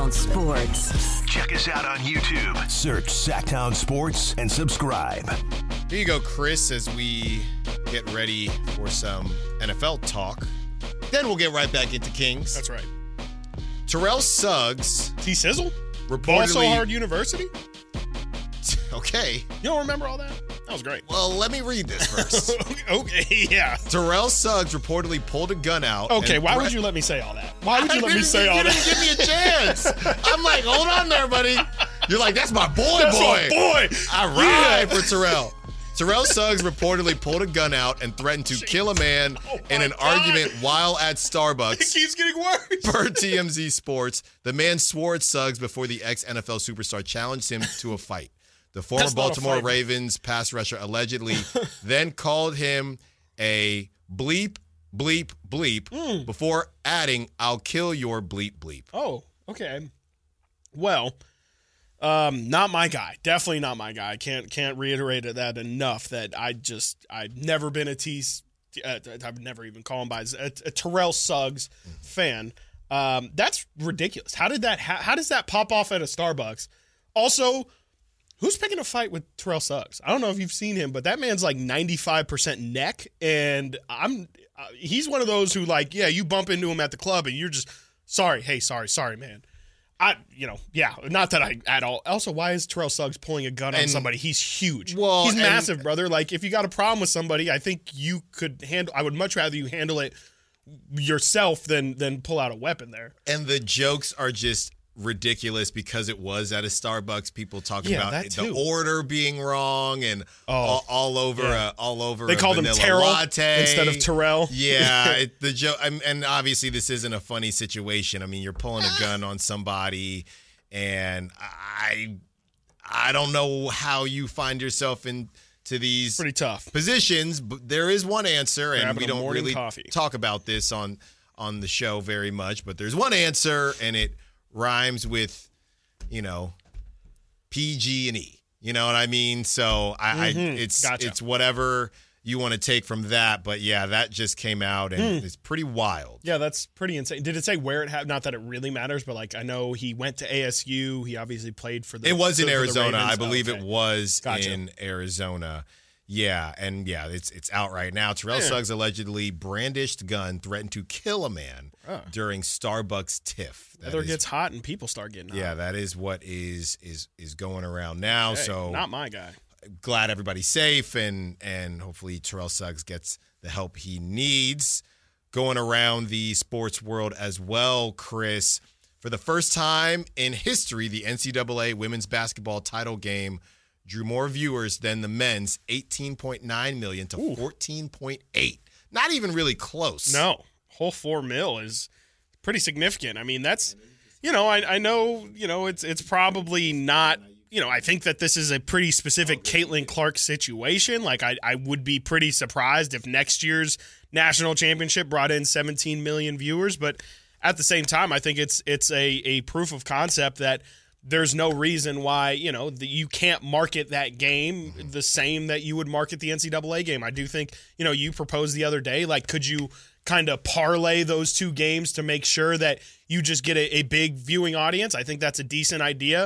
Sacktown Sports. Check us out on YouTube. Search Sacktown Sports and subscribe. Here you go, Chris, as we get ready for some NFL talk. Then we'll get right back into Kings. That's right. Terrell Suggs. T-Sizzle? Reportedly. Also Hard University? Okay. You don't remember all that? That was great. Well, let me read this first. Okay, yeah. Terrell Suggs reportedly pulled a gun out. Okay, why would you let me say all that? Why would you let me say all that? You didn't give me a chance. I'm like, hold on there, buddy. You're like, that's my boy. That's my boy. I ride for Terrell. Terrell Suggs reportedly pulled a gun out and threatened to kill a man in an argument while at Starbucks. It keeps getting worse. Per TMZ Sports, the man swore at Suggs before the ex-NFL superstar challenged him to a fight. The former Baltimore Ravens pass rusher allegedly then called him a bleep, bleep, bleep before adding, "I'll kill your bleep, bleep." Oh, okay. Well, not my guy. Definitely not my guy. Can't reiterate that enough. That I've never been I've never even called him by a Terrell Suggs fan. That's ridiculous. How does that pop off at a Starbucks? Also, who's picking a fight with Terrell Suggs? I don't know if you've seen him, but that man's like 95% neck, and he's one of those who you bump into him at the club and you're just sorry, man. Not that I at all. Also, why is Terrell Suggs pulling a gun on somebody? He's huge. Well, he's massive, brother. Like, if you got a problem with somebody, I think you could handle. I would much rather you handle it yourself than pull out a weapon there. And the jokes are just ridiculous because it was at a Starbucks. People talking about the order being wrong and all over. They called him Terrell latte instead of Terrell. Yeah, the joke. And obviously this isn't a funny situation. I mean, you're pulling a gun on somebody, and I don't know how you find yourself into these pretty tough positions. But there is one answer, and we don't really talk about this on the show very much. But there's one answer, and it rhymes with, PG and E. You know what I mean? So it's whatever you want to take from that. But yeah, that just came out and it's pretty wild. Yeah, that's pretty insane. Did it say where it happened? Not that it really matters, but I know he went to ASU. He obviously played for the. It was in Arizona. I believe it was in Arizona. Yeah, and it's out right now. Terrell Suggs allegedly brandished gun, threatened to kill a man during Starbucks tiff. Weather gets hot and people start getting hot. Yeah, that is what is going around now. Hey, so not my guy. Glad everybody's safe and hopefully Terrell Suggs gets the help he needs. Going around the sports world as well, Chris, for the first time in history, the NCAA women's basketball title game drew more viewers than the men's, 18.9 million to 14.8. Not even really close. No, whole $4 million is pretty significant. I mean, that's, I know, it's probably not, I think that this is a pretty specific Caitlin Clark situation. Like, I would be pretty surprised if next year's national championship brought in 17 million viewers. But at the same time, I think it's a proof of concept that there's no reason why, you can't market that game the same that you would market the NCAA game. I do think, you proposed the other day, could you kind of parlay those two games to make sure that you just get a big viewing audience? I think that's a decent idea.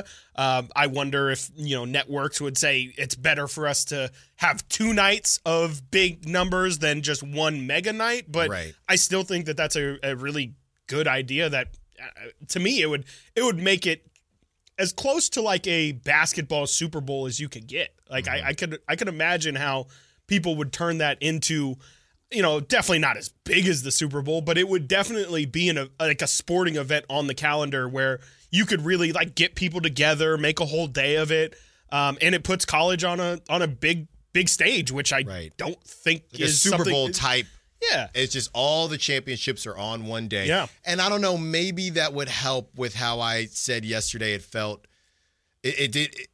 I wonder if, networks would say it's better for us to have two nights of big numbers than just one mega night. But I still think that that's a really good idea that, to me, it would make it as close to a basketball Super Bowl as you could get. I could imagine how people would turn that into, definitely not as big as the Super Bowl, but it would definitely be a sporting event on the calendar where you could really get people together, make a whole day of it, and it puts college on a big stage, which I don't think is a Super Bowl type. Yeah. It's just all the championships are on one day. Yeah. And I don't know, maybe that would help with how I said yesterday it felt. It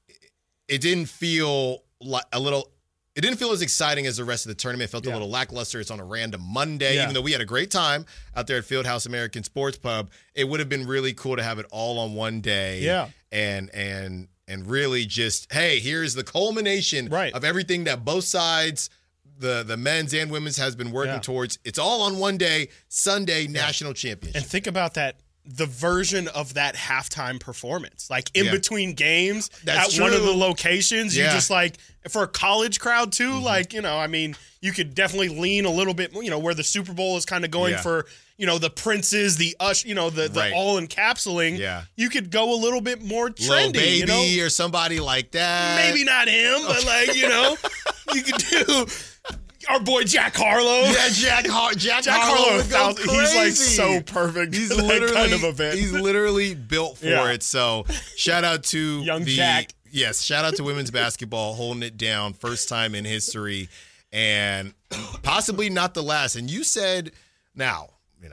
didn't feel like it didn't feel as exciting as the rest of the tournament. It felt a little lackluster. It's on a random Monday. Even though we had a great time out there at Fieldhouse American Sports Pub, it would have been really cool to have it all on one day. Yeah. And really just, hey, here's the culmination of everything that both sides, the men's and women's, has been working towards. It's all on one day, Sunday, national championship. And think about that the version of that halftime performance, like in Yeah. between games That's at one of true. the locations. You Yeah. just like, for a college crowd too, like, I mean, you could definitely lean a little bit, where the Super Bowl is kind of going Yeah. for, the princes, the the Right. all encapsulating. Yeah. You could go a little bit more trendy, Lil Baby or somebody like that. maybe not him, but like, you could do our boy Jack Harlow. Yeah, Jack Harlow, Harlow would go he's like crazy. so perfect. He's for that literally kind of event. he's literally built for Yeah. it. So shout out to Young Jack. Yes, shout out to women's basketball holding it down, first time in history, and possibly not the last. And you said, now,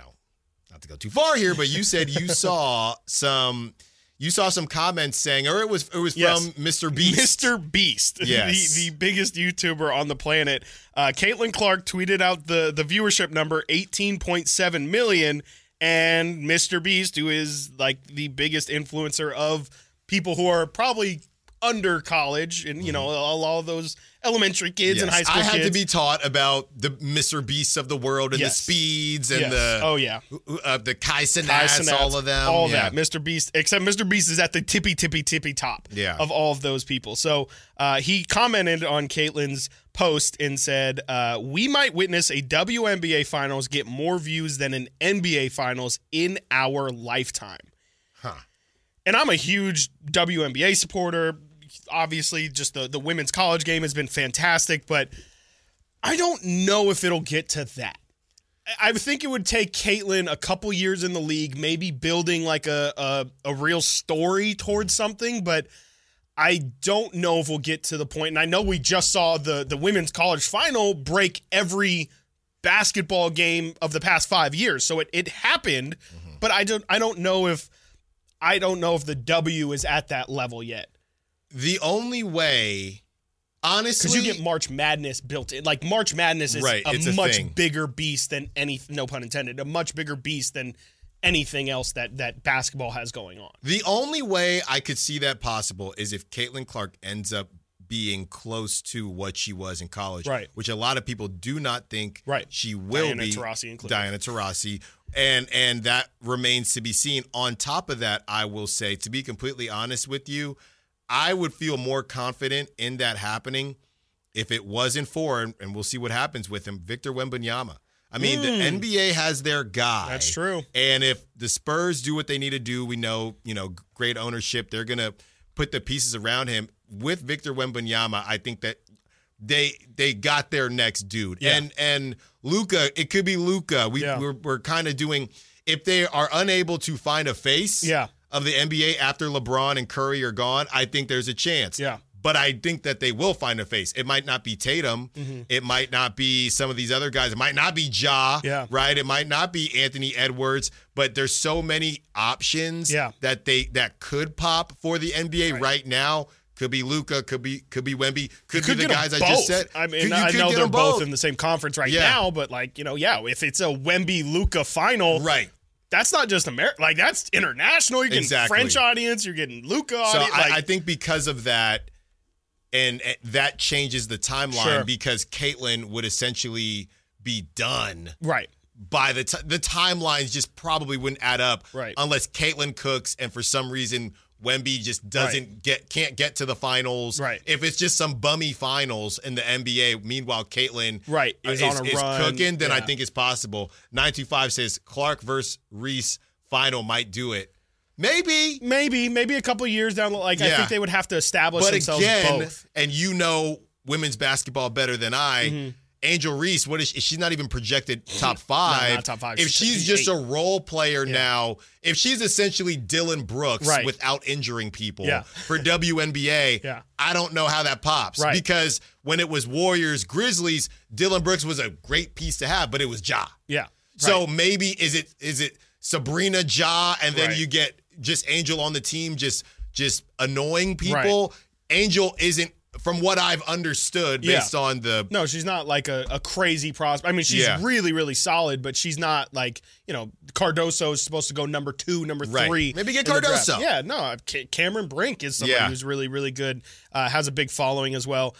not to go too far here, but you said you saw some comments saying, or it was Yes. from Mr. Beast. Mr. Beast, Yes. the biggest YouTuber on the planet. Caitlin Clark tweeted out the viewership number, 18.7 million, and Mr. Beast, who is like the biggest influencer of people who are probably under college and, a lot of those elementary kids and high school I had kids. to be taught about the Mr. Beasts of the world and Yes. the Speeds and Yes. the Kai Cenats, all of them. All Yeah. that. Mr. Beast, except Mr. Beast is at the tippy top of all of those people. So he commented on Caitlin's post and said, we might witness a WNBA Finals get more views than an NBA Finals in our lifetime. Huh. And I'm a huge WNBA supporter. Obviously, just the women's college game has been fantastic, but I don't know if it'll get to that. I think it would take Caitlin a couple years in the league, maybe building like a real story towards something, but I don't know if we'll get to the point. And I know we just saw the women's college final break every basketball game of the past 5 years. So it happened, but I don't know if the W is at that level yet. The only way, honestly, Because you get March Madness built in. Like, March Madness is Right, it's a a much thing. bigger beast than no pun intended, a much bigger beast than anything else that basketball has going on. the only way I could see that possible is if Caitlin Clark ends up being close to what she was in college, Right. which a lot of people do not think Right. she will Diana be. Taurasi included. Diana Taurasi. And that remains to be seen. On top of that, I will say, to be completely honest with you, I would feel more confident in that happening if it wasn't for, and we'll see what happens with him, Victor Wembanyama. I mean, the NBA has their guy. That's true. And if the Spurs do what they need to do, we know, great ownership. They're going to put the pieces around him. With Victor Wembanyama, I think that they got their next dude. Yeah. And Luka, it could be Luka. We're kind of doing, if they are unable to find a face of the NBA after LeBron and Curry are gone, I think there's a chance. Yeah. But I think that they will find a face. It might not be Tatum. It might not be some of these other guys. It might not be Ja, right? It might not be Anthony Edwards. But there's so many options that could pop for the NBA right now. Could be Luka, could be Wemby, could be the guys I just said. I mean, You I could know get they're them both in the same conference right Yeah. now, but if it's a Wemby-Luka final, Right. that's not just America. Like, that's international. You're getting Exactly. French audience. You're getting Luka So audience. I think because of that, and that changes the timeline Sure. because Caitlin would essentially be done right. by the timelines just probably wouldn't add up Right. unless Caitlin cooks and for some reason Wemby just can't get to the finals. Right. If it's just some bummy finals in the NBA, meanwhile Caitlin is on a run. cooking, then I Yeah. think it's possible. 925 says Clark versus Reese final might do it. Maybe. Maybe a couple of years down the like I Yeah. think they would have to establish But themselves again, both. and women's basketball better than I. Angel Reese, what is she? She's not even projected top five. No, not top five. If she's just a role player now, if she's essentially Dylan Brooks Right. without injuring people Yeah. for WNBA, Yeah. I don't know how that pops. Right. Because when it was Warriors, Grizzlies, Dylan Brooks was a great piece to have, but it was Ja. Yeah. So Right. maybe is it Sabrina Ja, and then Right. you get just Angel on the team, just annoying people. Angel isn't, from what I've understood, based on the No, she's not like a crazy prospect. I mean, she's really, really solid, but she's not like, Cardoso is supposed to go number 2, number 3. Maybe get in the draft. Cardoso. Yeah, no, Cameron Brink is somebody who's really, really good, has a big following as well.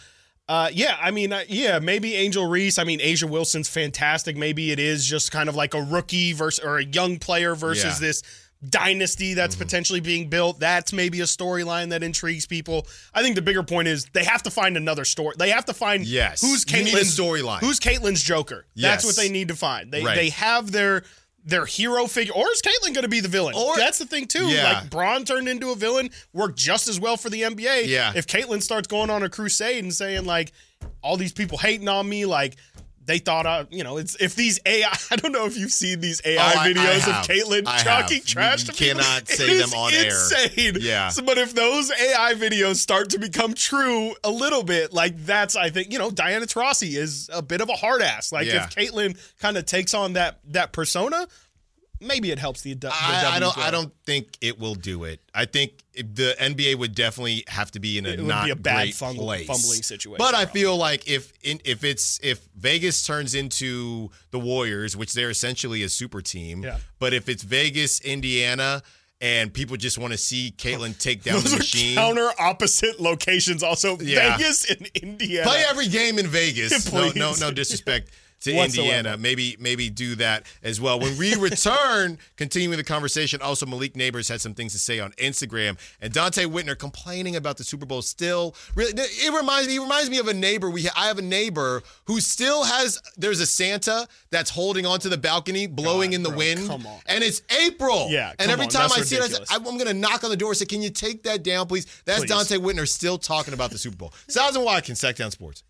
Maybe Angel Reese. I mean, Asia Wilson's fantastic. Maybe it is just kind of like a rookie or a young player versus this dynasty that's potentially being built. That's maybe a storyline that intrigues people. I think the bigger point is they have to find another story. They have to find who's Caitlyn's storyline. Who's Caitlyn's Joker? That's what they need to find. They have their hero figure, or is Caitlyn going to be the villain? That's the thing too. Like Braun turned into a villain, worked just as well for the NBA. Yeah. If Caitlyn starts going on a crusade and saying like, all these people hating on me, like. They thought, it's if these AI. I don't know if you've seen these AI videos of Caitlyn talking trash to people. You cannot say them on air. Insane. Yeah. So, but if those AI videos start to become true a little bit, like that's, I think, Diana Taurasi is a bit of a hard ass. Like if Caitlyn kind of takes on that persona, maybe it helps the I don't think it will do it. I think the NBA would definitely have to be in a bad fumbling situation. But I feel like if Vegas turns into the Warriors, which they're essentially a super team, but if it's Vegas, Indiana, and people just want to see Caitlyn take down the machine. Counter opposite locations also. Vegas and Indiana. Play every game in Vegas. No disrespect to Indiana. Maybe do that as well. When we return, continuing the conversation, also Malik Neighbors had some things to say on Instagram. And Dante Whitner complaining about the Super Bowl still. Really, he reminds me of a neighbor. I have a neighbor who still there's a Santa that's holding onto the balcony, blowing in the wind. Come on. And it's April. Yeah, and every time I see ridiculous. it, I'm going to knock on the door and say, can you take that down, please? That's Dante Whitner still talking about the Super Bowl. Styles and Watkins, Sacktown Sports.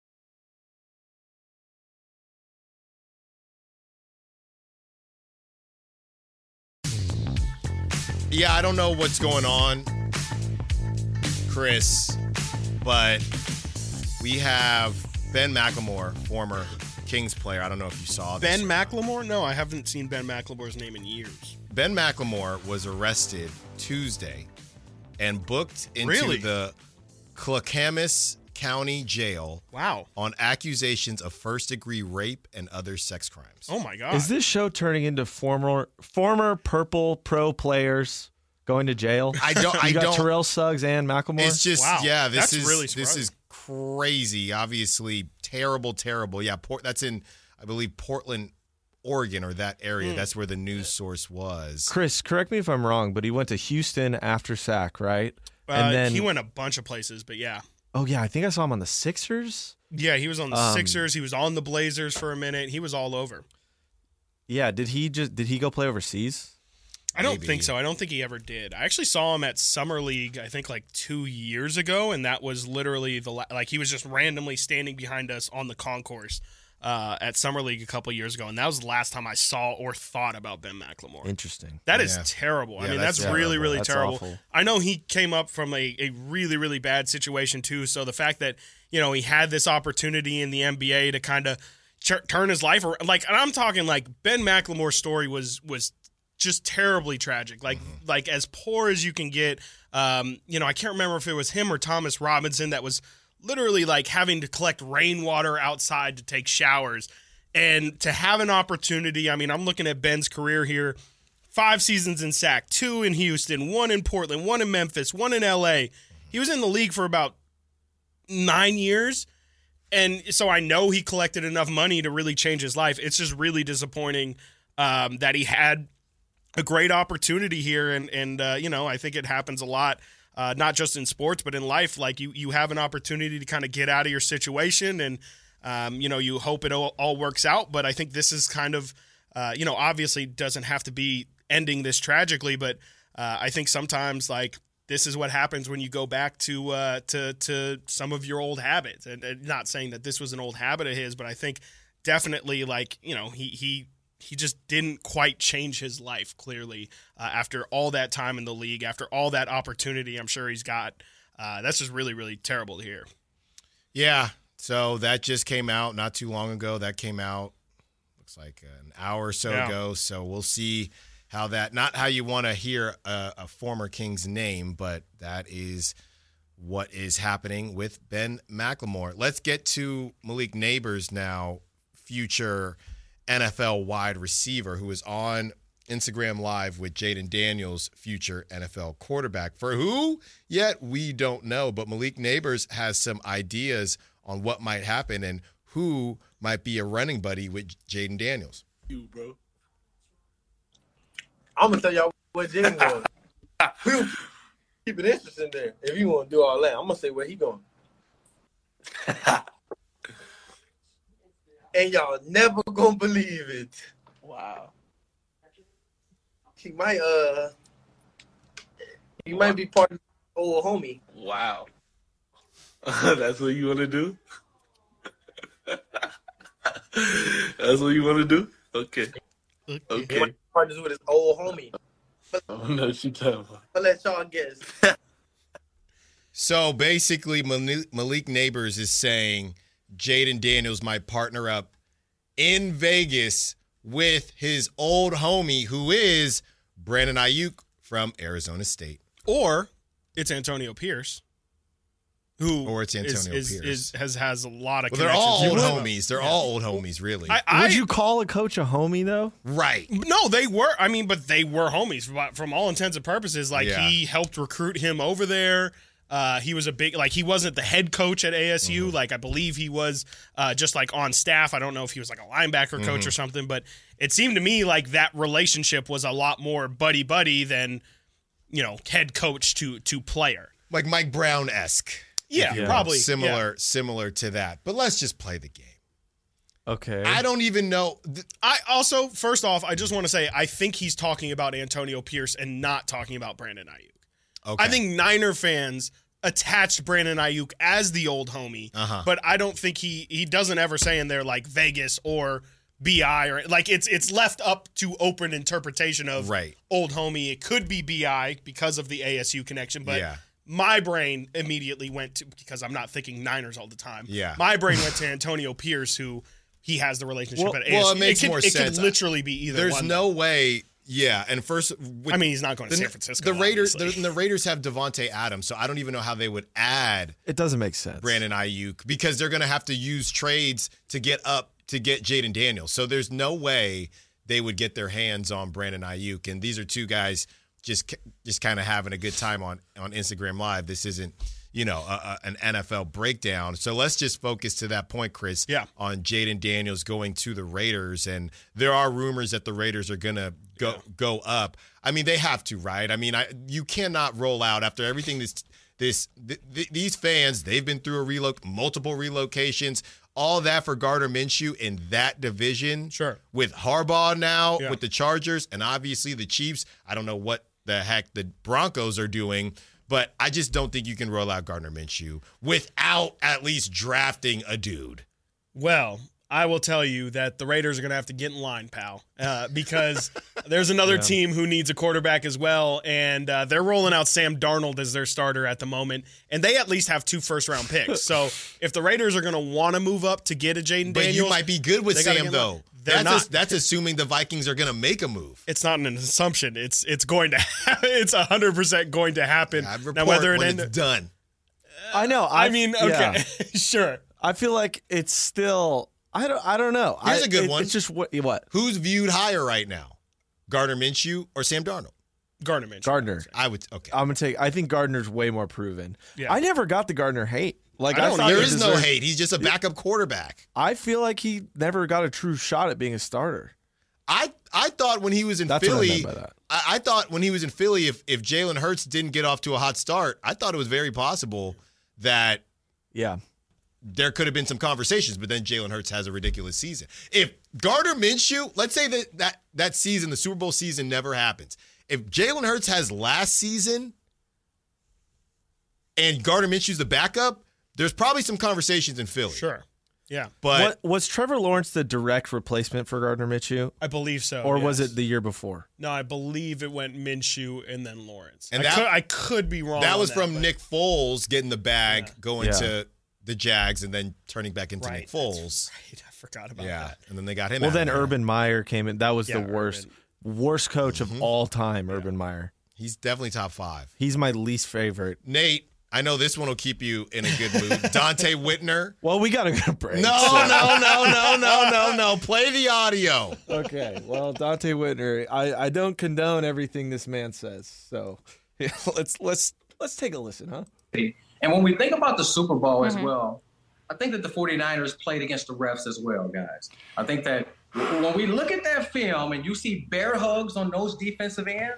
Yeah, I don't know what's going on, Chris, but we have Ben McLemore, former Kings player. I don't know if you saw this. Ben McLemore? No, I haven't seen Ben McLemore's name in years. Ben McLemore was arrested Tuesday and booked into the Clackamas County Jail. Wow. On accusations of first-degree rape and other sex crimes. Oh my God! Is this show turning into former Purple pro players going to jail? I don't. Terrell Suggs and McLemore. It's just This is crazy. Obviously, terrible. Yeah, that's in I believe Portland, Oregon, or that area. That's where the news source was. Chris, correct me if I'm wrong, but he went to Houston after Sac, right? And then he went a bunch of places, but yeah. Oh, yeah. I think I saw him on the Sixers. Yeah, he was on the Sixers. He was on the Blazers for a minute. He was all over. Yeah. Did he go play overseas? I don't think so. I don't think he ever did. I actually saw him at Summer League, I think like 2 years ago, and that was literally he was just randomly standing behind us on the concourse at Summer League a couple years ago, and that was the last time I saw or thought about Ben McLemore. Interesting. That is terrible. Yeah, I mean, that's really, really that's terrible. Awful. I know he came up from a really, really bad situation too, so the fact that, he had this opportunity in the NBA to kind of turn his life around, and I'm talking like Ben McLemore's story was just terribly tragic, like as poor as you can get. I can't remember if it was him or Thomas Robinson that was literally like having to collect rainwater outside to take showers, and to have an opportunity. I mean, I'm looking at Ben's career here: 5 seasons in SAC, 2 in Houston, 1 in Portland, 1 in Memphis, 1 in LA. He was in the league for about 9 years. And so I know he collected enough money to really change his life. It's just really disappointing that he had a great opportunity here. And I think it happens a lot, not just in sports, but in life. Like you have an opportunity to kind of get out of your situation and, you hope it all works out. But I think this is kind of, obviously doesn't have to be ending this tragically, but I think sometimes like this is what happens when you go back to some of your old habits. And not saying that this was an old habit of his, but I think definitely like, he just didn't quite change his life clearly after all that time in the league, after all that opportunity I'm sure he's got. That's just really, really terrible to hear. Yeah. So that just came out not too long ago. That came out, looks like an hour or so ago. So we'll see how that, not how you want to hear a former King's name, but that is what is happening with Ben McLemore. Let's get to Malik Neighbors now, future NFL wide receiver, who is on Instagram Live with Jaden Daniels, future NFL quarterback. For who? Yet we don't know, but Malik Neighbors has some ideas on what might happen and who might be a running buddy with Jaden Daniels. You, bro. I'm gonna tell y'all Where Jalen going? We'll keep it interesting there. If you want to do all that, I'm gonna say where he going. And y'all never gonna believe it. Wow. He might be part of the old homie. Wow. That's what you want to do? That's what you want to do? Okay. He Okay. might be partners with his old homie. I don't know what you're talking about. I'll let y'all guess. So basically, Malik Neighbors is saying Jaden Daniels might partner up in Vegas with his old homie, who is Brandon Ayuk from Arizona State. Or it's Antonio Pierce, who Or it's Antonio Pierce. has a lot of Well, they're connections. all old You homies. They're all old homies, really. Would you call a coach a homie though? Right. No, they were. I mean, but they were homies from all intents and purposes. Like Yeah. he helped recruit him over there. He was a big, like he wasn't the head coach at ASU. Mm-hmm. Like I believe he was just like on staff. I don't know if he was like a linebacker coach or something, but it seemed to me like that relationship was a lot more buddy than, head coach to player. Like Mike Brown-esque. Yeah, probably Similar to that. But let's just play the game. Okay. I don't even know. I also, first off, I just want to say I think he's talking about Antonio Pierce and not talking about Brandon Ayuk. Okay. I think Niner fans attached Brandon Ayuk as the old homie, but I don't think he doesn't ever say in there like Vegas or BI or like it's left up to open interpretation of Right. old homie. It could be BI because of the ASU connection, but Yeah. my brain immediately went to, because I'm not thinking Niners all the time. Yeah. My brain went to Antonio Pierce, who he has the relationship Well- at ASU. well, it makes more It sense. could literally be either There's one. no way. Yeah. And first, I mean, he's not going to San Francisco. The Raiders, obviously. the Raiders have Devontae Adams, so I don't even know how they would add It doesn't make sense. Brandon Ayuk because they're going to have to use trades to get Jaden Daniels. So there's no way they would get their hands on Brandon Ayuk. And these are two guys just kind of having a good time on Instagram Live. This isn't, an NFL breakdown. So let's just focus to that point, Chris, on Jaden Daniels going to the Raiders. And there are rumors that the Raiders are going to go up. I mean, they have to, right? I mean, you cannot roll out after everything these fans, they've been through multiple relocations, all that for Gardner Minshew in that division. Sure. With Harbaugh now, with the Chargers, and obviously the Chiefs. I don't know what the heck the Broncos are doing, but I just don't think you can roll out Gardner Minshew without at least drafting a dude. Well, I will tell you that the Raiders are going to have to get in line, pal, because there's another team who needs a quarterback as well, and they're rolling out Sam Darnold as their starter at the moment, and they at least have 2 first-round picks. So if the Raiders are going to want to move up to get a Jaden But Daniels, you might be good with they gotta Sam, get though. They're not. That's assuming the Vikings are going to make a move. It's not an assumption. It's going to happen. It's 100% going to happen. I report now, whether when it it's done. I know. I mean, okay, yeah. sure. I feel like it's still. I don't know. Here's a good one. It's just what? Who's viewed higher right now? Gardner Minshew or Sam Darnold? Gardner Minshew. Gardner. I would. Okay. I'm gonna take. I think Gardner's way more proven. Yeah. I never got the Gardner hate. Like I don't thought either. There he is no deserved- hate. He's just a backup quarterback. I feel like he never got a true shot at being a starter. I thought when he was in That's what I Philly, meant by that. I thought when he was in Philly, if Jalen Hurts didn't get off to a hot start, I thought it was very possible that Yeah. there could have been some conversations, but then Jalen Hurts has a ridiculous season. If Gardner Minshew, let's say that season, the Super Bowl season never happens. If Jalen Hurts has last season and Gardner Minshew's the backup, there's probably some conversations in Philly. Sure. Yeah. But Was Trevor Lawrence the direct replacement for Gardner Minshew, I believe so. or was yes. it the year before? No, I believe it went Minshew and then Lawrence. And I could be wrong. that on was from but- Nick Foles getting the bag, going Yeah. to the Jags, and then turning back into Right, Nick Foles. Right, I forgot about Yeah, that. and then they got him. Well, out then of there. Urban Meyer came in. That was Yeah, the worst Urban. coach of all time. Urban Meyer. He's definitely top 5. He's my least favorite. Nate, I know this one will keep you in a good mood. Dante Whitner. Well, we got to go to break. No. Play the audio. Okay. Well, Dante Whitner, I don't condone everything this man says. So yeah, let's take a listen, huh? And when we think about the Super Bowl as well, I think that the 49ers played against the refs as well, guys. I think that when we look at that film and you see bear hugs on those defensive ends,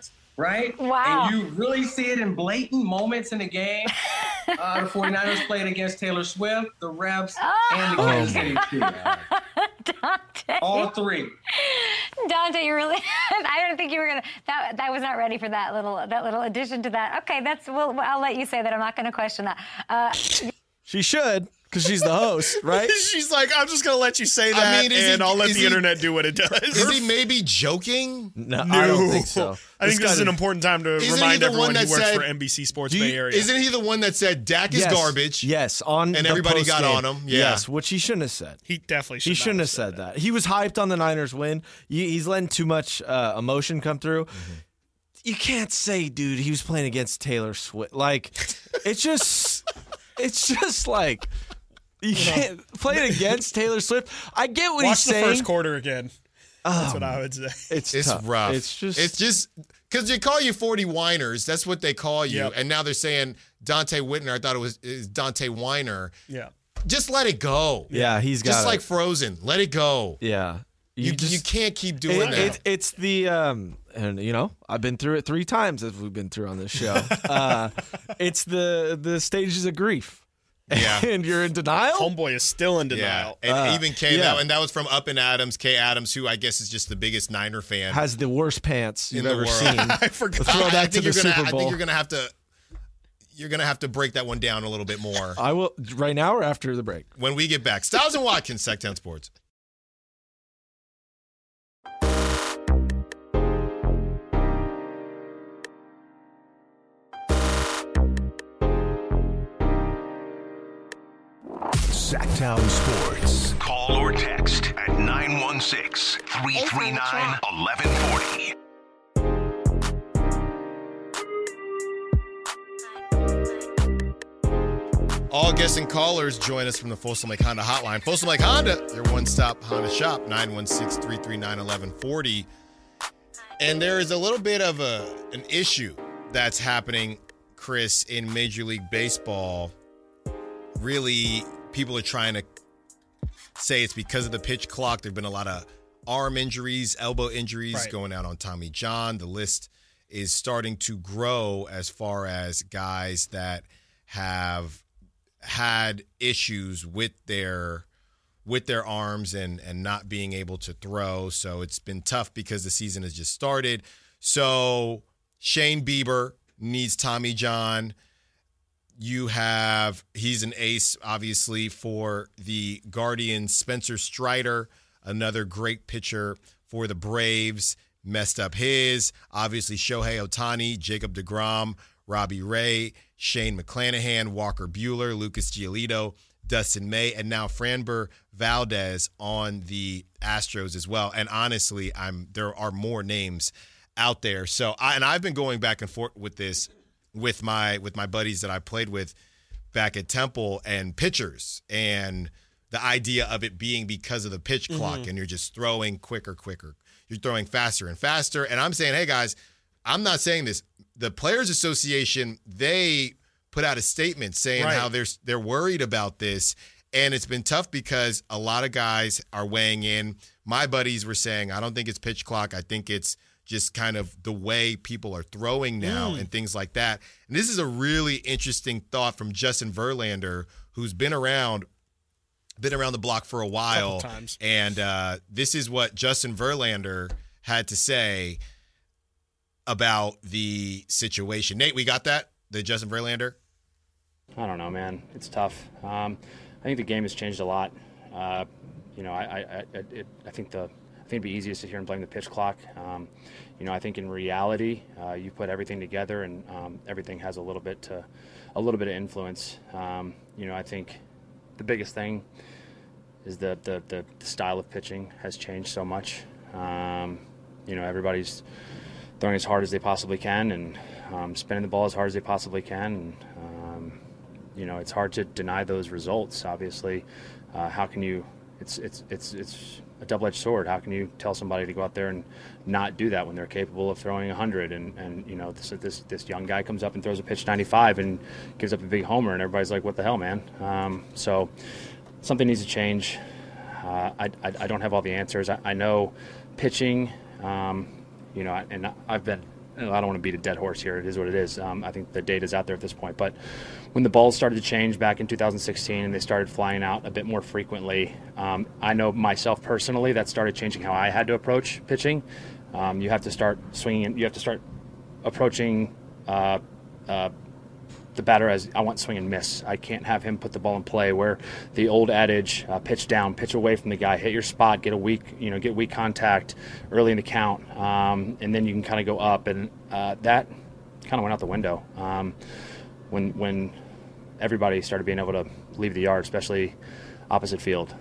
right? Wow. And you really see it in blatant moments in the game. The 49ers played against Taylor Swift, the Refs, and the Kansas City Chiefs. Dante. All three. Dante, you really? I don't think you were gonna. That was not ready for that little addition to that. Okay, I'll let you say that. I'm not going to question that. She should, because she's the host, right? She's like, I'm just going to let you say that, and I'll let the internet do what it does. Is he maybe joking? No, I don't think so. I think this is an important time to remind everyone he works for NBC Sports Bay Area. Isn't he the one that said Dak is garbage? Yes, and everybody got on him. Yeah. Yes, which he shouldn't have said. He definitely should. He shouldn't have said that. He was hyped on the Niners win. He's letting too much emotion come through. Mm-hmm. You can't say, dude, he was playing against Taylor Swift. Like, it's just like you can't play it against Taylor Swift. I get what he's saying. Watch the first quarter again. That's what I would say. It's tough. Rough. It's just because they call you 40 whiners. That's what they call you. Yep. And now they're saying Dante Whitner. I thought it was Dante Whiner. Yeah. Just let it go. Yeah, he's got just like Frozen. Let it go. Yeah. You can't keep doing that. It's the and I've been through it 3 times as we've been through on this show. It's the stages of grief. Yeah. And you're in denial? Homeboy is still in denial. Yeah. And even Kay, and that was from Up and Adams, Kay Adams, who I guess is just the biggest Niner fan. Has the worst pants you've in the ever world. seen. I forgot. Throw that to the Super Bowl. I think you're gonna have to break that one down a little bit more. I will right now or after the break. When we get back. Styles and Watkins, Sacktown Sports. Sacktown Sports. Call or text at 916-339-1140. All guests and callers join us from the Folsom Lake Honda hotline. Folsom Lake Honda, your one-stop Honda shop, 916-339-1140. And there is a little bit of an issue that's happening, Chris, in Major League Baseball. Really, people are trying to say it's because of the pitch clock. There have been a lot of arm injuries, elbow injuries going out on Tommy John. The list is starting to grow as far as guys that have had issues with their arms and not being able to throw. So it's been tough because the season has just started. So Shane Bieber needs Tommy John. He's an ace, obviously, for the Guardians. Spencer Strider, another great pitcher for the Braves, messed up his. Obviously, Shohei Ohtani, Jacob deGrom, Robbie Ray, Shane McClanahan, Walker Buehler, Lucas Giolito, Dustin May, and now Framber Valdez on the Astros as well. And honestly, there are more names out there. So I've been going back and forth with this with my buddies that I played with back at Temple and pitchers, and the idea of it being because of the pitch clock, and you're just throwing quicker. You're throwing faster and faster. And I'm saying, hey guys, I'm not saying this. The Players Association, they put out a statement saying how they're worried about this. And it's been tough because a lot of guys are weighing in. My buddies were saying, I don't think it's pitch clock. I think it's just kind of the way people are throwing now and things like that. And this is a really interesting thought from Justin Verlander, who's been around the block for a while. Couple times. And this is what Justin Verlander had to say about the situation. Nate, we got that? The Justin Verlander? I don't know, man. It's tough. I think the game has changed a lot. I think it'd be easy to sit here and blame the pitch clock. I think in reality, you put everything together, and everything has a little bit of influence. I think the biggest thing is the style of pitching has changed so much. Everybody's throwing as hard as they possibly can and spinning the ball as hard as they possibly can. And, it's hard to deny those results. Obviously, how can you? It's a double-edged sword. How can you tell somebody to go out there and not do that when they're capable of throwing 100? And this young guy comes up and throws a pitch 95 and gives up a big homer, and everybody's like, "What the hell, man?" So something needs to change. I don't have all the answers. I know pitching. And I've been I don't want to beat a dead horse here. It is what it is. I think the data's out there at this point. But when the balls started to change back in 2016 and they started flying out a bit more frequently, I know myself personally that started changing how I had to approach pitching. You have to start swinging. You have to start approaching the batter as I want swing and miss. I can't have him put the ball in play where the old adage, pitch down, pitch away from the guy, hit your spot, get weak contact early in the count, and then you can kind of go up. And that kind of went out the window when everybody started being able to leave the yard, especially opposite field.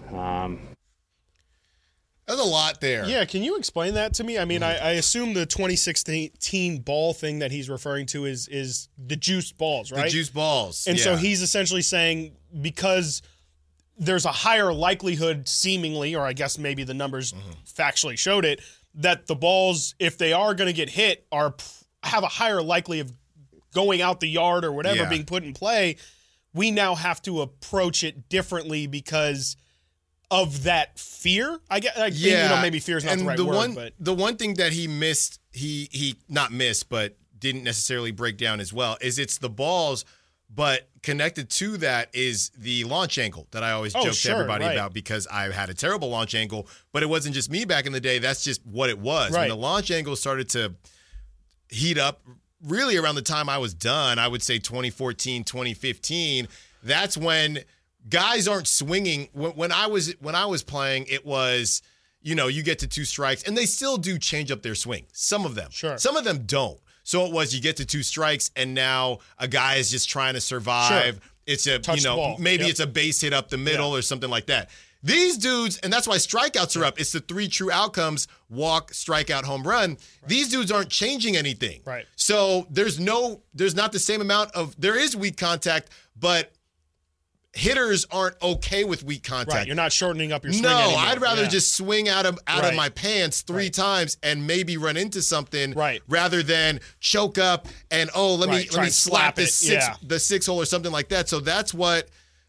There's a lot there. Yeah, can you explain that to me? I mean, I assume the 2016 ball thing that he's referring to is the juiced balls, right? The juiced balls. And yeah. so he's essentially saying because there's a higher likelihood, seemingly, or I guess maybe the numbers factually showed it, that the balls, if they are going to get hit, have a higher likelihood of going out the yard or whatever, being put in play. We now have to approach it differently because of that fear, I guess. Maybe fear is not the right word. But the one thing that he missed, he not missed, but didn't necessarily break down as well, is it's the balls, but connected to that is the launch angle that I always joke to everybody about, because I had a terrible launch angle, but it wasn't just me back in the day. That's just what it was. When the launch angle started to heat up, really around the time I was done, I would say 2014, 2015, that's when guys aren't swinging. When I was playing, it was, you get to 2 strikes, and they still do change up their swing. Some of them. Sure. Some of them don't. So it was, you get to 2 strikes, and now a guy is just trying to survive. Sure. It's a, maybe it's a base hit up the middle or something like that. These dudes, and that's why strikeouts are up. It's the 3 true outcomes: walk, strikeout, home run. Right. These dudes aren't changing anything. Right. So there's not the same amount of, there is weak contact, but hitters aren't okay with weak contact. Right, you're not shortening up your swing No, anymore. I'd rather just swing out of my pants 3 times and maybe run into something rather than choke up and let me slap the 6 hole or something like that. So that's what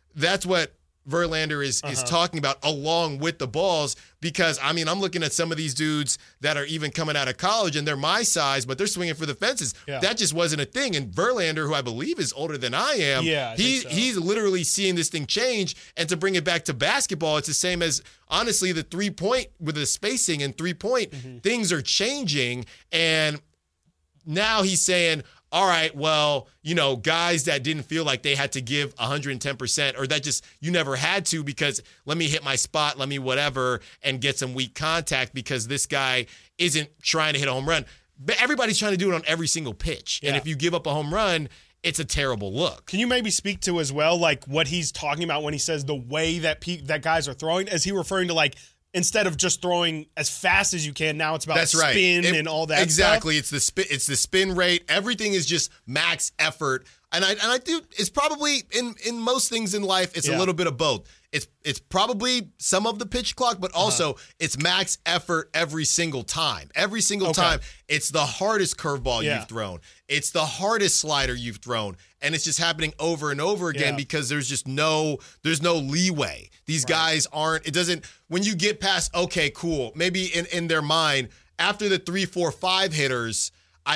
Verlander is talking about, along with the balls, because I'm looking at some of these dudes that are even coming out of college and they're my size, but they're swinging for the fences. Yeah. That just wasn't a thing. And Verlander, who I believe is older than I am, he's literally seeing this thing change. And to bring it back to basketball, it's the same as, honestly, the 3-point with the spacing and 3-point, things are changing. And now he's saying, all right, well, guys that didn't feel like they had to give 110%, or that just, you never had to, because let me hit my spot, let me whatever, and get some weak contact because this guy isn't trying to hit a home run. But everybody's trying to do it on every single pitch. Yeah. And if you give up a home run, it's a terrible look. Can you maybe speak to as well, like what he's talking about when he says the way that guys are throwing? Is he referring to, like, instead of just throwing as fast as you can, now it's about spin and all that exactly. stuff? It's the spin rate. Everything is just max effort. And I do, it's probably in most things in life, it's a little bit of both. It's probably some of the pitch clock, but also it's max effort every single time. Every single time. It's the hardest curveball you've thrown. It's the hardest slider you've thrown. And it's just happening over and over again because there's just no leeway. These guys aren't, when you get past, okay, cool, maybe in their mind, after the 3, 4, 5 hitters,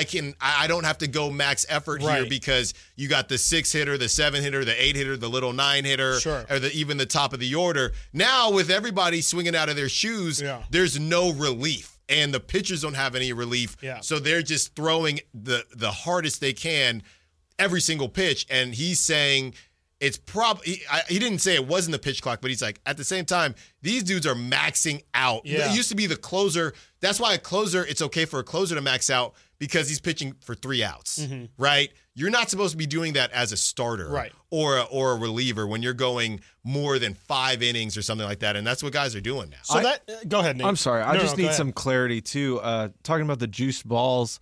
I don't have to go max effort here because you got the 6 hitter, the 7 hitter, the 8 hitter, the little 9 hitter, or even the top of the order. Now, with everybody swinging out of their shoes, there's no relief, and the pitchers don't have any relief. Yeah. So they're just throwing the hardest they can every single pitch. And he's saying it's probably, he didn't say it wasn't the pitch clock, but he's like, at the same time, these dudes are maxing out. Yeah. It used to be the closer. That's why it's okay for a closer to max out, because he's pitching for 3 outs, right? You're not supposed to be doing that as a starter or a reliever when you're going more than 5 innings or something like that, and that's what guys are doing now. So go ahead, Nate. I'm sorry. I just need some clarity, too. Talking about the juiced balls,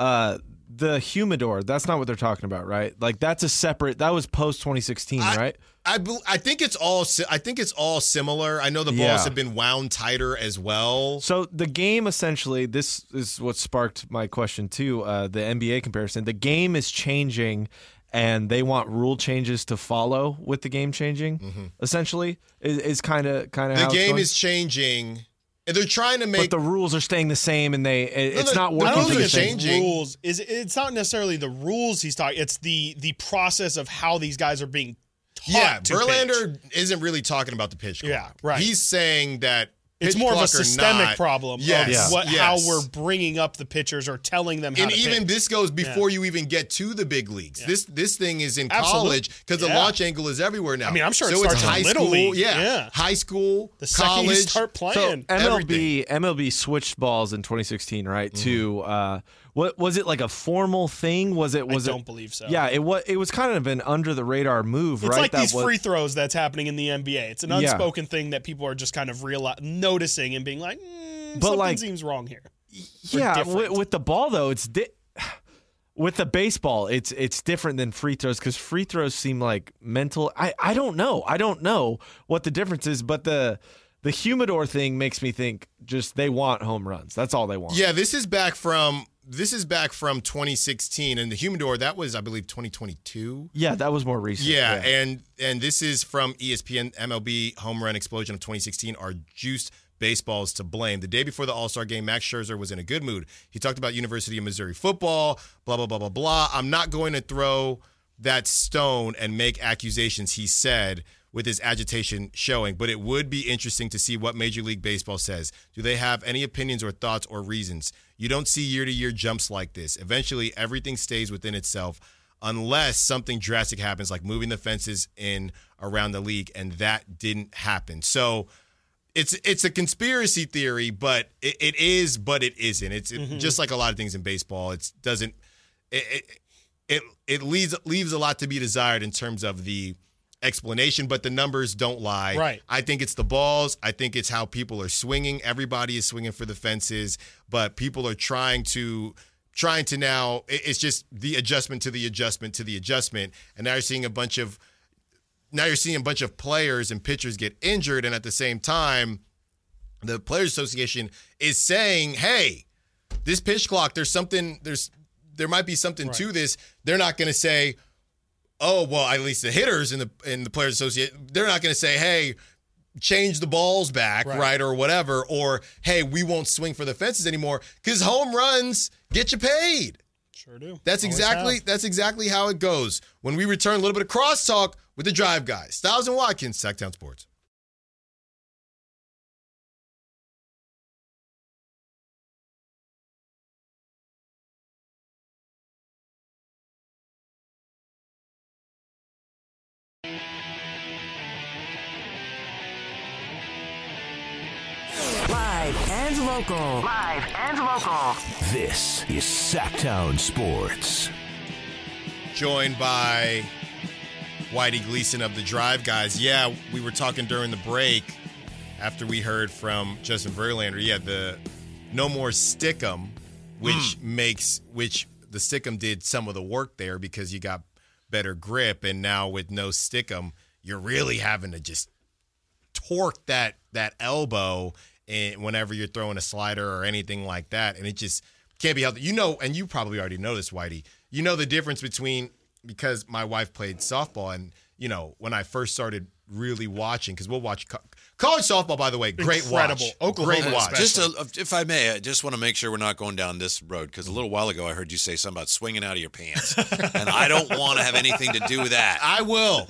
the humidor, that's not what they're talking about, right? Like, that's that was post-2016, right? I think it's all similar. I know the balls have been wound tighter as well. So the game, essentially, this is what sparked my question too, the NBA comparison. The game is changing, and they want rule changes to follow with the game changing, essentially, is kind of how the game is changing, And they're trying to make but the rules are staying the same, and it's not the working. I don't rules for are the same. changing. rules it's not necessarily the rules he's talking. It's the process of how these guys are being taught to Verlander pitch. isn't really talking about the pitch clock. Yeah, right. He's saying that It's pitch more of a clock or systemic not, problem Yes, of yes. how we're bringing up the pitchers or telling them how And to even pitch. this goes before you even get to the big leagues. Yeah. This thing is in Absolutely. college because the Yeah. launch angle is everywhere now. I mean, I'm sure it so starts it's in high Little school, League. yeah, Yeah. high school, The second college. you start So playing. MLB switched balls in 2016, right? To what was it, like a formal thing? Was it? I don't believe so. Yeah, it was kind of an under the radar move, It's right? like That these was- free throws that's happening in the NBA. It's an Yeah. unspoken thing that people are just kind of noticing and being like, But, something like- seems wrong here. Yeah, different. with the ball though, with the baseball, it's different than free throws because free throws seem like mental. I don't know what the difference is, but the humidor thing makes me think just they want home runs. That's all they want. Yeah, this is back from 2016, and the humidor that was, I believe, 2022. Yeah, that was more recent. Yeah, and this is from ESPN. MLB home run explosion of 2016 are juiced baseballs to blame. The day before the All-Star game, Max Scherzer was in a good mood. He talked about University of Missouri football, blah, blah, blah, blah, blah. I'm not going to throw that stone and make accusations, he said, with his agitation showing, but it would be interesting to see what Major League Baseball says. Do they have any opinions or thoughts or reasons? You don't see year-to-year jumps like this. Eventually, everything stays within itself unless something drastic happens, like moving the fences in around the league, and that didn't happen. So it's a conspiracy theory, but it is, but it isn't. It's just like a lot of things in baseball. It leaves a lot to be desired in terms of the explanation, but the numbers don't lie. Right. I think it's the balls. I think it's how people are swinging. Everybody is swinging for the fences, but people are trying to now. It's just the adjustment to the adjustment to the adjustment, and now you're seeing a bunch of players and pitchers get injured, and at the same time, the Players Association is saying, "Hey, this pitch clock. There might be something to this." They're not going to say, "Oh, well, at least the hitters in the Players Association, they're not going to say, "Hey, change the balls back, right, or whatever," or "Hey, we won't swing for the fences anymore," because home runs get you paid. Sure do. That's exactly how it goes. When we return, a little bit of crosstalk with the Drive Guys, Styles and Watkins, Sacktown Sports. Live and local. This is Sacktown Sports. Joined by Whitey Gleason of the Drive Guys. Yeah, we were talking during the break after we heard from Justin Verlander. Yeah, the no more Stickum, which the Stickum did some of the work there because you got better grip, and now with no Stickum, you're really having to just torque that elbow whenever you're throwing a slider or anything like that, and it just can't be healthy. You know, and you probably already know this, Whitey. You know the difference between, because my wife played softball, and you know when I first started really watching, because we'll watch college softball. By the way, great Incredible. watch, Oklahoma great watch. Just if I may, I just want to make sure we're not going down this road, because a little while ago I heard you say something about swinging out of your pants, and I don't want to have anything to do with that. I will.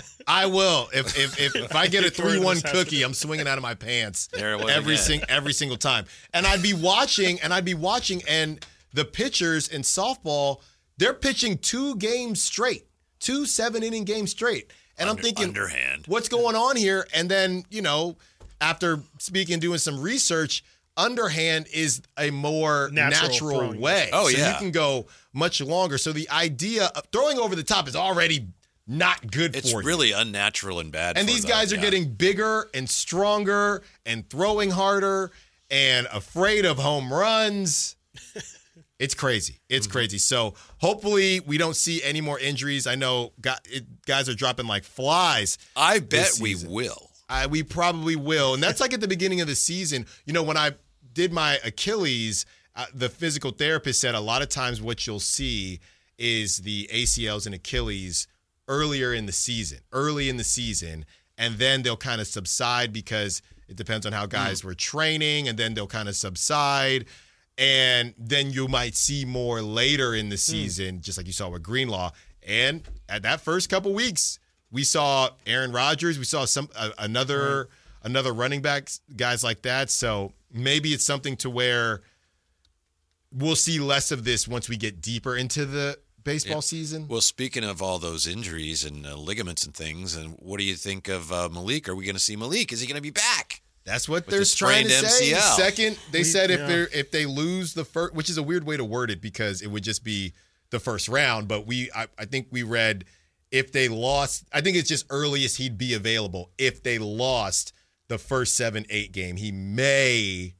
If I get a 3-1 cookie, I'm swinging out of my pants every single time. And I'd be watching, and the pitchers in softball, they're pitching 2 games straight, 2 7-inning games straight. And I'm thinking, underhand, what's going on here? And then, you know, after doing some research, underhand is a more natural way. Oh, so yeah. you can go much longer. So the idea of throwing over the top is already not good for you. It's really unnatural and bad. And these guys are getting bigger and stronger and throwing harder and afraid of home runs. It's crazy. It's crazy. So hopefully we don't see any more injuries. I know guys are dropping like flies. I bet we will. We probably will. And that's like at the beginning of the season. You know, when I did my Achilles, the physical therapist said a lot of times what you'll see is the ACLs and Achilles early in the season, and then they'll kind of subside because It depends on how guys were training, and then they'll kind of subside. And then you might see more later in the season, just like you saw with Greenlaw. And at that first couple weeks, we saw Aaron Rodgers. We saw another running back, guys like that. So maybe it's something to where we'll see less of this once we get deeper into the baseball season. Well, speaking of all those injuries and ligaments and things, and what do you think of Malik? Are we going to see Malik? Is he going to be back? That's what With they're the trying to sprained say. MCL. Second, they said if they lose the first, which is a weird way to word it because it would just be the first round. But I think we read if they lost, I think it's just earliest he'd be available. If they lost the first 7-8 game, he may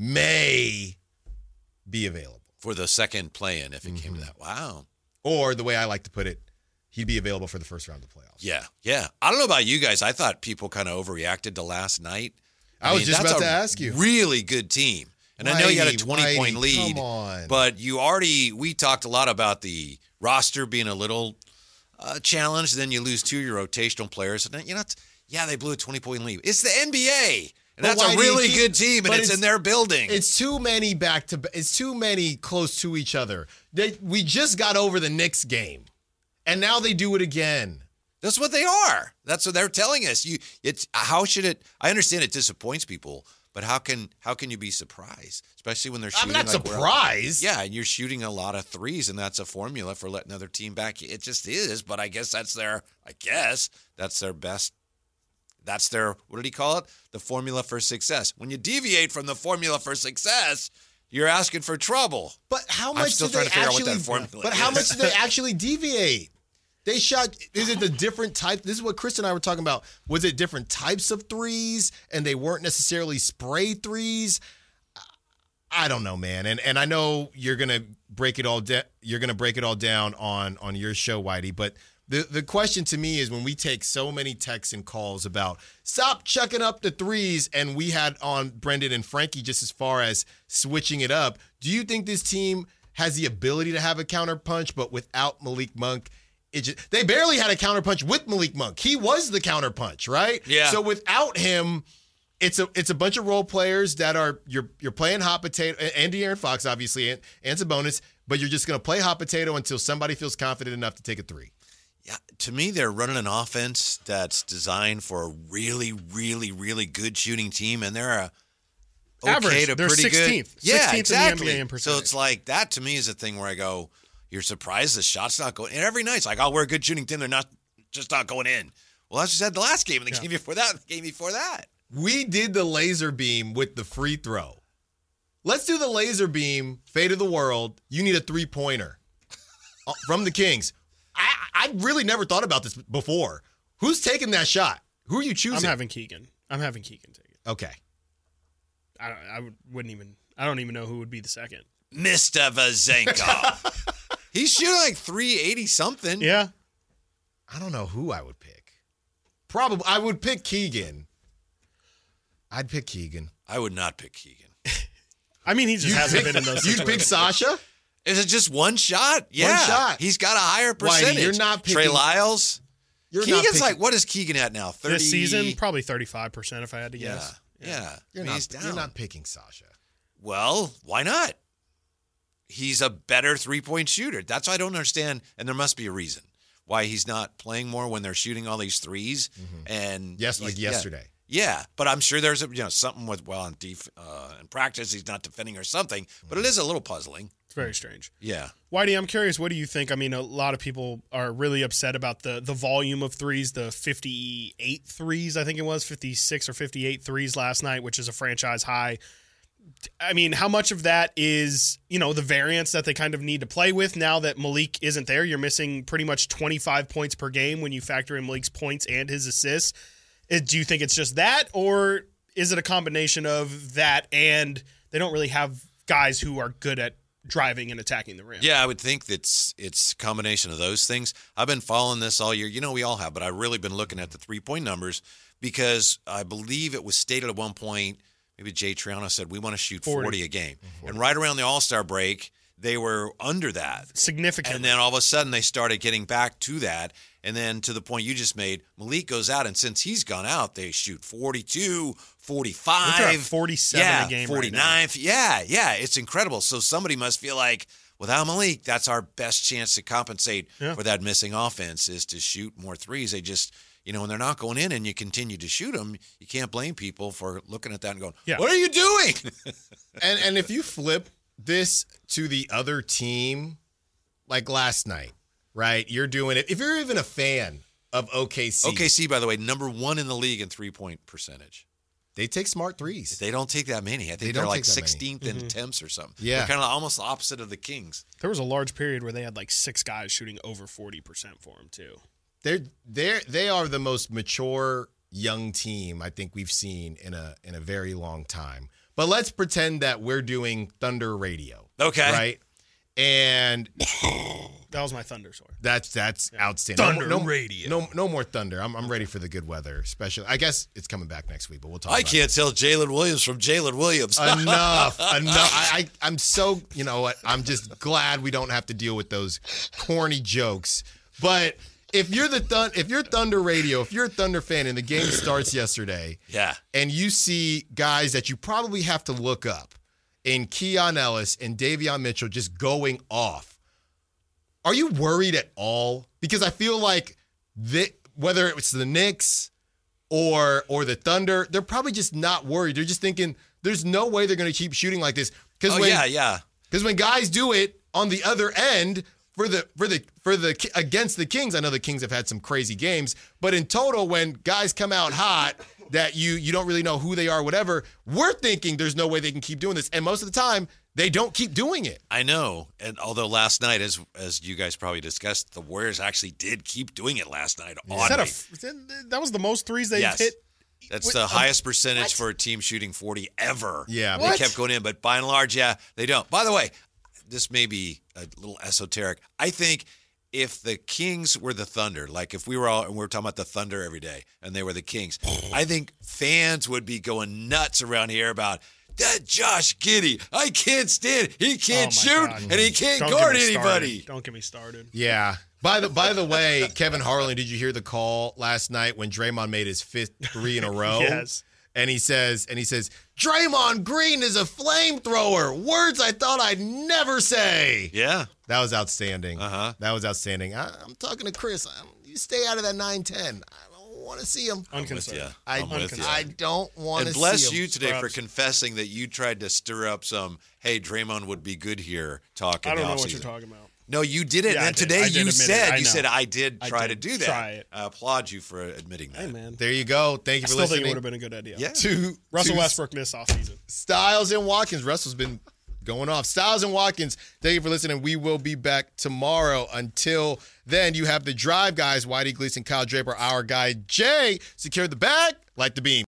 be available For the second play-in, if it came to that. Wow. Or the way I like to put it, he'd be available for the first round of the playoffs. Yeah. I don't know about you guys. I thought people kind of overreacted to last night. I was just about to ask you. Really good team. And I know you got a 20-point lead. Come on. But we talked a lot about the roster being a little challenged. Then you lose 2 of your rotational players. And they blew a 20-point lead. It's the NBA. And that's a really good team, and it's in their building. It's too many it's too many close to each other. We just got over the Knicks game, and now they do it again. That's what they are. That's what they're telling us. How should it? I understand it disappoints people, but how can you be surprised, especially when they're shooting? I'm not surprised. Yeah, and you're shooting a lot of threes, and that's a formula for letting another team back. It just is. But I guess that's their best. That's their, what did he call it? The formula for success. When you deviate from the formula for success, you're asking for trouble. But how much did they actually deviate? They shot, is it the different type? This is what Chris and I were talking about. Was it different types of threes and they weren't necessarily spray threes? I don't know, man. And I know you're going to break it all down on your show, Whitey, but the question to me is when we take so many texts and calls about stop chucking up the threes, and we had on Brendan and Frankie just as far as switching it up, do you think this team has the ability to have a counterpunch, but without Malik Monk, they barely had a counterpunch with Malik Monk. He was the counterpunch, right? Yeah. So without him, it's a bunch of role players that are you're playing hot potato, and De'Aaron Fox, obviously, and Sabonis, but you're just going to play hot potato until somebody feels confident enough to take a three. Yeah, to me, they're running an offense that's designed for a really, really, really good shooting team, and they're average. To they're pretty 16th. good. 16th Yeah, exactly. in the NBA in percentage. So it's like that to me is a thing where I go, you're surprised the shot's not going. And every night it's like, we're a good shooting team. They're not going in. Well, that's just had the last game and the game before that. We did the laser beam with the free throw. Let's do the laser beam, fate of the world. You need a three-pointer from the Kings. I really never thought about this before. Who's taking that shot? Who are you choosing? I'm having Keegan take it. Okay. I don't even know who would be the second. Mr. Vazenko. He's shooting like 380 something. Yeah. I don't know who I would pick. Probably I would pick Keegan. I'd pick Keegan. I would not pick Keegan. I mean, he just hasn't been in those situations. You'd pick Sasha? Is it just one shot? Yeah. One shot. He's got a higher percentage. Whitey, you're not picking Trey Lyles. Keegan's like, what is Keegan at now? 30? This season, probably 35% if I had to guess. Yeah. You're not picking Sasha. Well, why not? He's a better three-point shooter. That's why I don't understand, and there must be a reason why he's not playing more when they're shooting all these threes. Mm-hmm. And yesterday. Yeah, but I'm sure there's something with in practice he's not defending or something. But it is a little puzzling. It's very strange. Yeah. Whitey, I'm curious, what do you think? I mean, a lot of people are really upset about the volume of threes, the 58 threes, I think it was, 56 or 58 threes last night, which is a franchise high. I mean, how much of that is, the variance that they kind of need to play with now that Malik isn't there? You're missing pretty much 25 points per game when you factor in Malik's points and his assists. Do you think it's just that, or is it a combination of that and they don't really have guys who are good at driving and attacking the rim? Yeah, I would think it's a combination of those things. I've been following this all year. We all have, but I've really been looking at the three-point numbers because I believe it was stated at one point, maybe Jay Triano said, we want to shoot 40 a game. Mm-hmm. And right around the All-Star break, they were under that. Significantly. And then all of a sudden they started getting back to that. And then to the point you just made, Malik goes out, and since he's gone out, they shoot 42, 45. They're at 47 a game 49. right now. Yeah, it's incredible. So somebody must feel like, without Malik, that's our best chance to compensate for that missing offense is to shoot more threes. They just, when they're not going in and you continue to shoot them, you can't blame people for looking at that and going, what are you doing? and if you flip this to the other team, like last night, right? You're doing it. If you're even a fan of OKC. OKC, by the way, number 1 in the league in three-point percentage. They take smart threes. They don't take that many. I think they're like 16th in attempts or something. Yeah. They're kind of almost the opposite of the Kings. There was a large period where they had like 6 guys shooting over 40% for them too. They are the most mature young team I think we've seen in a very long time. But let's pretend that we're doing Thunder radio. Okay. Right? And that was my Thunder story. That's outstanding. Thunder radio. No more Thunder. I'm ready for the good weather, especially. I guess it's coming back next week, but we'll talk about it. I can't tell Jalen Williams from Jalen Williams. Enough. I'm so, you know what? I'm just glad we don't have to deal with those corny jokes. But if you're Thunder radio, if you're a Thunder fan and the game starts yesterday, and you see guys that you probably have to look up in Keon Ellis and Davion Mitchell just going off, are you worried at all? Because I feel like whether it's the Knicks or the Thunder, they're probably just not worried. They're just thinking there's no way they're going to keep shooting like this. Because when guys do it on the other end for the against the Kings, I know the Kings have had some crazy games, but in total, when guys come out hot that you don't really know who they are, whatever, we're thinking there's no way they can keep doing this, and most of the time they don't keep doing it. I know, and although last night, as you guys probably discussed, the Warriors actually did keep doing it last night. That was the most threes they've hit. That's the highest percentage for a team shooting 40 ever. Yeah, they kept going in, but by and large, they don't. By the way, this may be a little esoteric. I think if the Kings were the Thunder, like if we were talking about the Thunder every day and they were the Kings, I think fans would be going nuts around here about that Josh Giddey. I can't stand it. He can't shoot and he can't guard anybody. Don't get me started. Yeah. By the way, Kevin Harlan, did you hear the call last night when Draymond made his 5th 3 in a row? Yes. And he says, Draymond Green is a flamethrower. Words I thought I'd never say. Yeah. That was outstanding. That was outstanding. I'm talking to Chris. You stay out of that 9-10. I don't want to see him. Unconcerned. I don't want to see him. And bless you today for confessing that you tried to stir up some, hey, Draymond would be good here talk. I don't know what you're talking about. No, you did it. Yeah, and today you said I did I try did to do that. try it. I applaud you for admitting that. Hey, man. There you go. Thank you for I still listening. think it would have been a good idea. Yeah. Russell Westbrook this offseason. Styles and Watkins. Russell's been going off. Styles and Watkins, thank you for listening. We will be back tomorrow. Until then, you have the Drive guys, Whitey Gleason, Kyle Draper, our guy Jay. Secure the bag like the beam.